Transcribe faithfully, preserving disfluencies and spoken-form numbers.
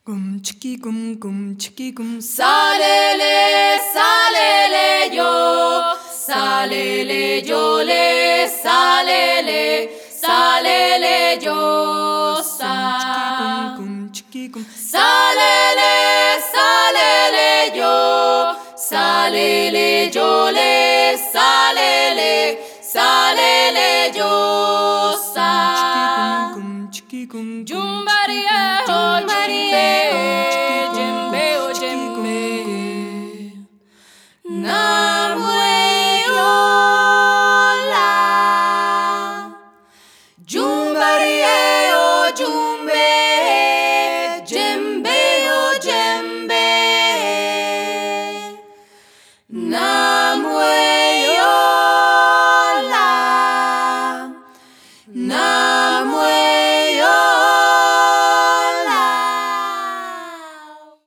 Gum chicky gum gum chicky gum. Salele, salele yo, salele yo le, salele, salele yo, sa. Gum chicky gum. Salele, salele yo, salele yo le, salele, salele yo, sa. Gum chicky gum. Yo